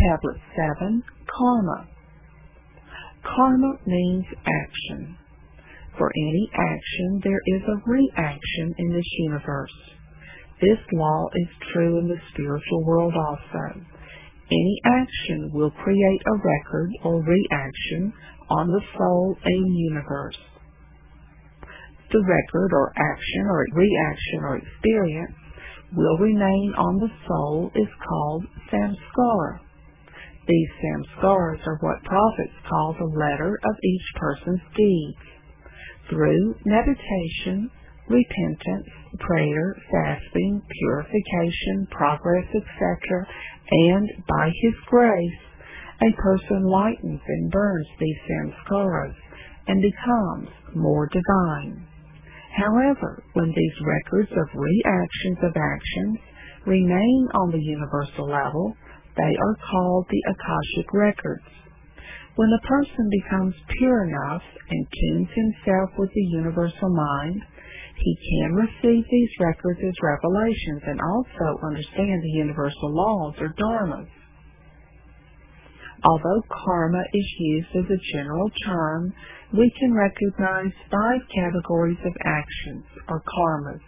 Tablet 7, Karma. Karma means action. For any action, there is a reaction in this universe. This law is true in the spiritual world also. Any action will create a record or reaction on the soul and universe. The record or action or reaction or experience will remain on the soul is called samskara. These samskaras are what prophets call the letter of each person's deeds. Through meditation, repentance, prayer, fasting, purification, progress, etc., and by His grace, a person lightens and burns these samskaras and becomes more divine. However, when these records of reactions of actions remain on the universal level, they are called the Akashic records. When a person becomes pure enough and tunes himself with the universal mind, he can receive these records as revelations and also understand the universal laws or dharmas. Although karma is used as a general term, we can recognize 5 categories of actions or karmas.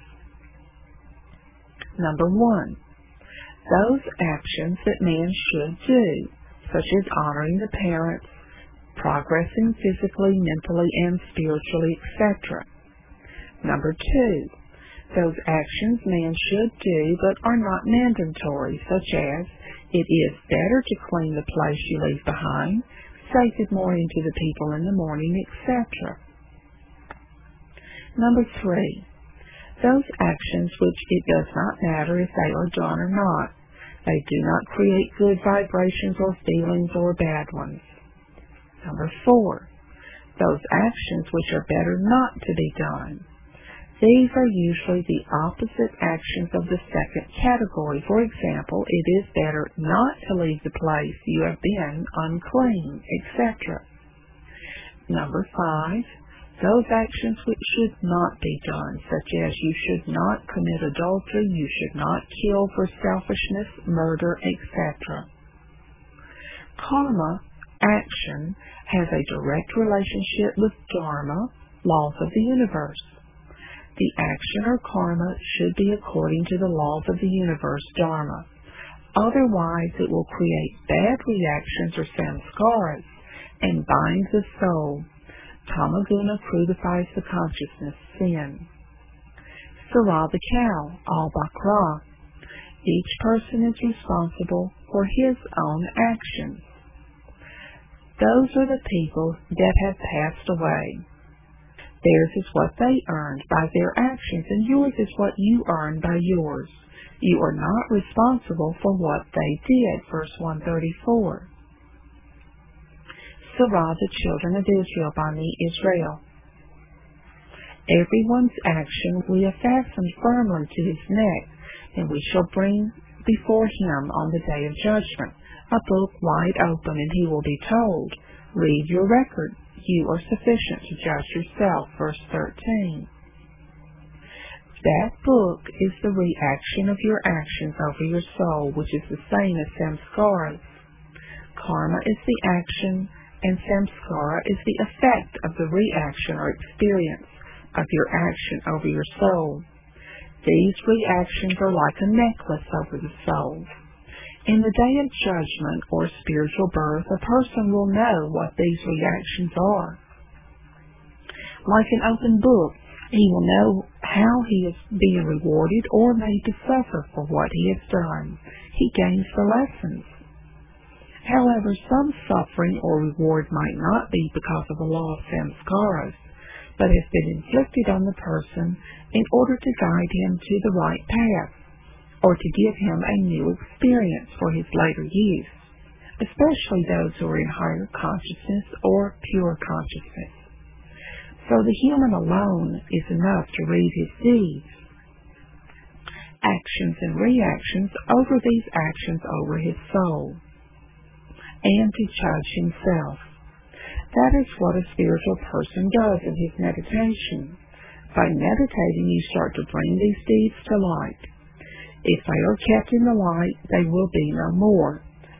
Number 1. Those actions that man should do, such as honoring the parents, progressing physically, mentally, and spiritually, etc. Number 2. Those actions man should do but are not mandatory, such as it is better to clean the place you leave behind, say good morning to the people in the morning, etc. Number 3. Those actions which it does not matter if they are done or not. They do not create good vibrations or feelings or bad ones. Number 4. Those actions which are better not to be done. These are usually the opposite actions of the second category. For example, it is better not to leave the place you have been unclean, etc. Number 5. Those actions which should not be done, such as you should not commit adultery, you should not kill for selfishness, murder, etc. Karma, action, has a direct relationship with dharma, laws of the universe. The action or karma should be according to the laws of the universe, dharma. Otherwise, it will create bad reactions or samskaras and bind the soul. Tamaguna crucifies the consciousness, sin. Sarah the cow, al-Bakra. Each person is responsible for his own actions. Those are the people that have passed away. Theirs is what they earned by their actions, and yours is what you earned by yours. You are not responsible for what they did. Verse 134. Sarah, the children of Israel, Bani Israel. Everyone's action we have fastened firmly to his neck, and we shall bring before him on the day of judgment a book wide open, and he will be told, read your record. You are sufficient to judge yourself. Verse 13. That book is the reaction of your actions over your soul, which is the same as samskaras. Karma is the action, and samskara is the effect of the reaction or experience of your action over your soul. These reactions are like a necklace over the soul. In the day of judgment or spiritual birth, a person will know what these reactions are. Like an open book, he will know how he is being rewarded or made to suffer for what he has done. He gains the lessons. However, some suffering or reward might not be because of the law of samskaras, but has been inflicted on the person in order to guide him to the right path, or to give him a new experience for his later use, especially those who are in higher consciousness or pure consciousness. So the human alone is enough to read his deeds, actions and reactions over these actions over his soul, and to judge himself. That is what a spiritual person does in his meditation. By meditating, you start to bring these deeds to light. If they are kept in the light, they will be no more.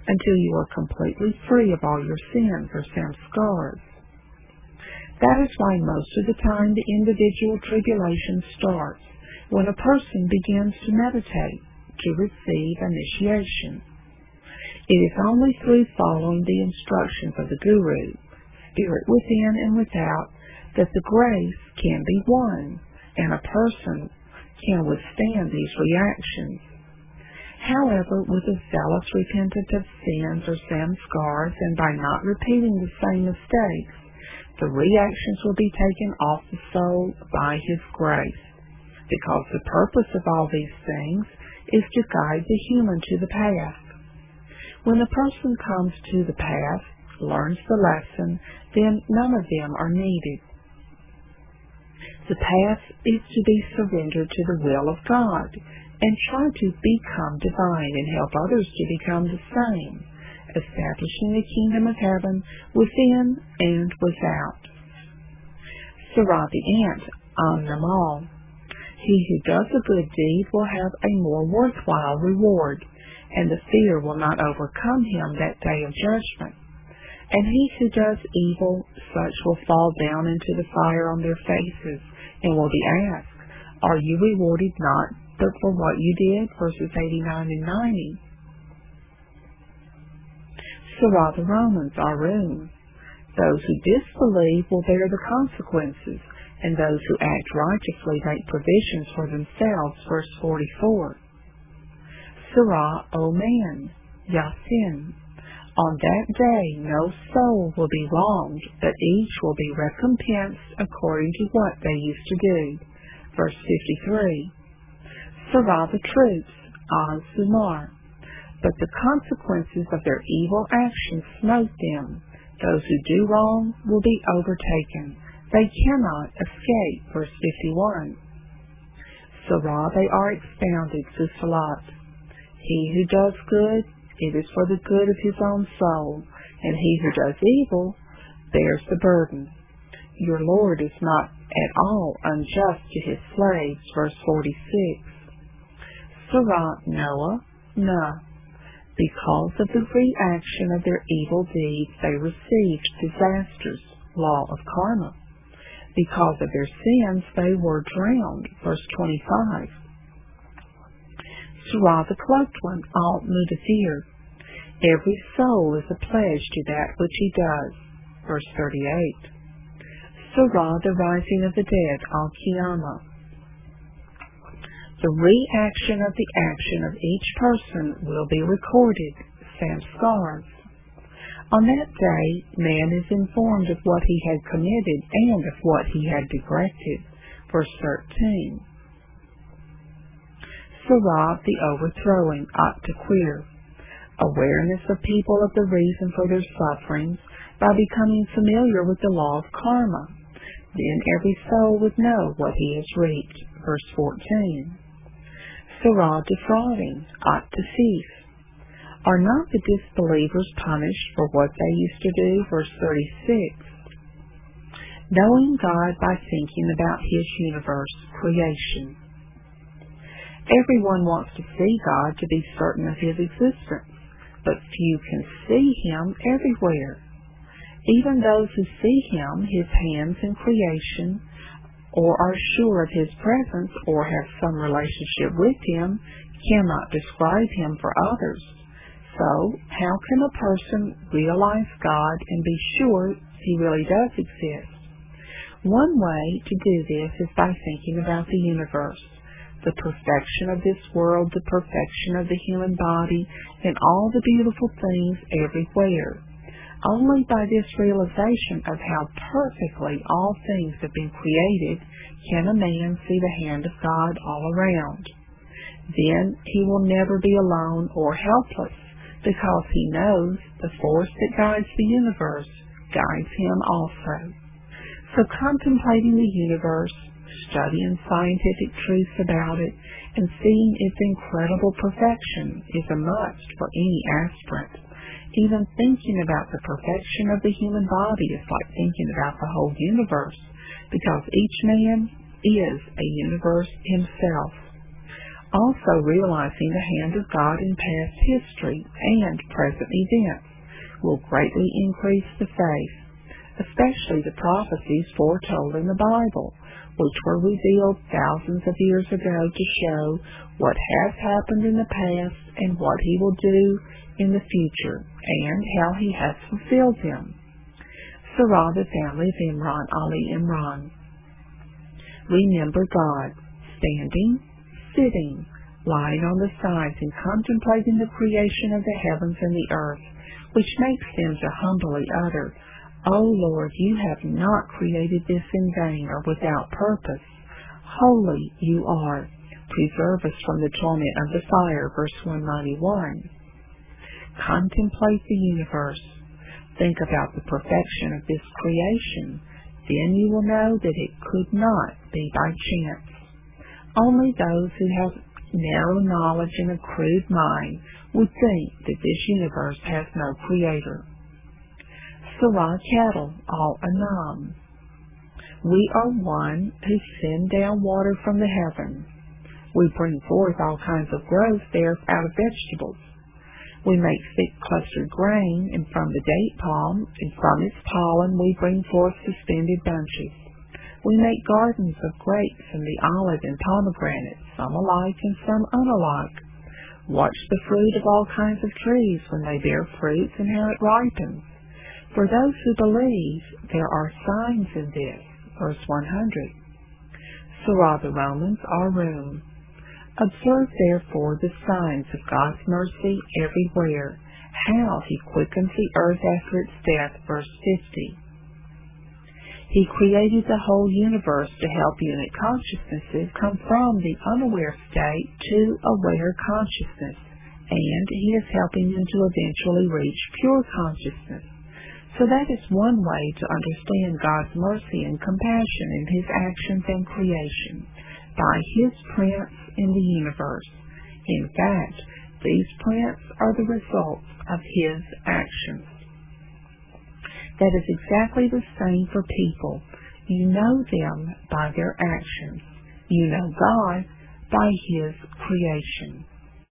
until you are completely free of all your sins or samskaras. That is why most of the time the individual tribulation starts when a person begins to meditate to receive initiation. It is only through following the instructions of the Guru, spirit within and without, that the grace can be won, and a person can withstand these reactions. However, with a zealous repentance of sins or samskaras, and by not repeating the same mistakes, the reactions will be taken off the soul by His grace, because the purpose of all these things is to guide the human to the path. When a person comes to the path, learns the lesson, then none of them are needed. The path is to be surrendered to the will of God, and try to become divine and help others to become the same, establishing the kingdom of heaven within and without. Surah the Ant on them all. He who does a good deed will have a more worthwhile reward, and the fear will not overcome him that day of judgment. And he who does evil, such will fall down into the fire on their faces, and will be asked, "Are you rewarded not but for what you did?" Verses 89 and 90. Surah the Romans, Arun. Those who disbelieve will bear the consequences, and those who act righteously make provisions for themselves. Verse 44. Surah, O man, Yasin. On that day no soul will be wronged, but each will be recompensed according to what they used to do. Verse 53. Surah the troops, Az-Zumar. But the consequences of their evil actions smote them. Those who do wrong will be overtaken. They cannot escape. Verse 51. Surah they are expounded, Fusilat. He who does good, it is for the good of his own soul, and he who does evil bears the burden. Your Lord is not at all unjust to his slaves. Verse 46. Surah Noah, Nah. Because of the reaction of their evil deeds, they received disasters, law of karma. Because of their sins, they were drowned. Verse 25. Surah the Cloaked One, Al-Mudathir. Every soul is a pledge to that which he does. Verse 38. Surah the Rising of the Dead, Al-Qiyamah. The reaction of the action of each person will be recorded, samskars. On that day, man is informed of what he had committed and of what he had neglected. Verse 13. Surah the Overthrowing, At-Takwir. Awareness of people of the reason for their sufferings by becoming familiar with the law of karma. Then every soul would know what he has reaped. Verse 14. Surah Defrauding, At-Tasif. Are not the disbelievers punished for what they used to do? Verse 36. Knowing God by thinking about His universe, creation. Everyone wants to see God to be certain of His existence, but few can see Him everywhere. Even those who see Him, His hands in creation, or are sure of His presence or have some relationship with Him, cannot describe Him for others. So, how can a person realize God and be sure He really does exist? One way to do this is by thinking about the universe, the perfection of this world, the perfection of the human body, and all the beautiful things everywhere. Only by this realization of how perfectly all things have been created can a man see the hand of God all around. Then he will never be alone or helpless, because he knows the force that guides the universe guides him also. So contemplating the universe, studying scientific truths about it, and seeing its incredible perfection is a must for any aspirant. Even thinking about the perfection of the human body is like thinking about the whole universe, because each man is a universe himself. Also realizing the hand of God in past history and present events will greatly increase the faith, especially the prophecies foretold in the Bible, which were revealed thousands of years ago to show what has happened in the past and what he will do in the future, and how he has fulfilled them. Surah, the family of Imran, Ali Imran. Remember God, standing, sitting, lying on the sides, and contemplating the creation of the heavens and the earth, which makes them to humbly utter, O Lord, you have not created this in vain or without purpose. Holy you are. Preserve us from the torment of the fire. Verse 191. Contemplate the universe. Think about the perfection of this creation. Then you will know that it could not be by chance. Only those who have narrow knowledge and a crude mind would think that this universe has no creator. Surah Cattle, Al-An'am. We are one who send down water from the heavens. We bring forth all kinds of growth there out of vegetables. We make thick clustered grain, and from the date palm, and from its pollen we bring forth suspended bunches. We make gardens of grapes and the olive and pomegranate, some alike and some unalike. Watch the fruit of all kinds of trees when they bear fruits and how it ripens. For those who believe, there are signs in this. Verse 100. Surah the Romans, Rum. Observe therefore the signs of God's mercy everywhere, how he quickens the earth after its death. Verse 50. He created the whole universe to help unit consciousnesses come from the unaware state to aware consciousness, and he is helping them to eventually reach pure consciousness. So that is one way to understand God's mercy and compassion in his actions and creation, by his prints in the universe. In fact, these prints are the results of his actions. That is exactly the same for people. You know them by their actions. You know God by his creation.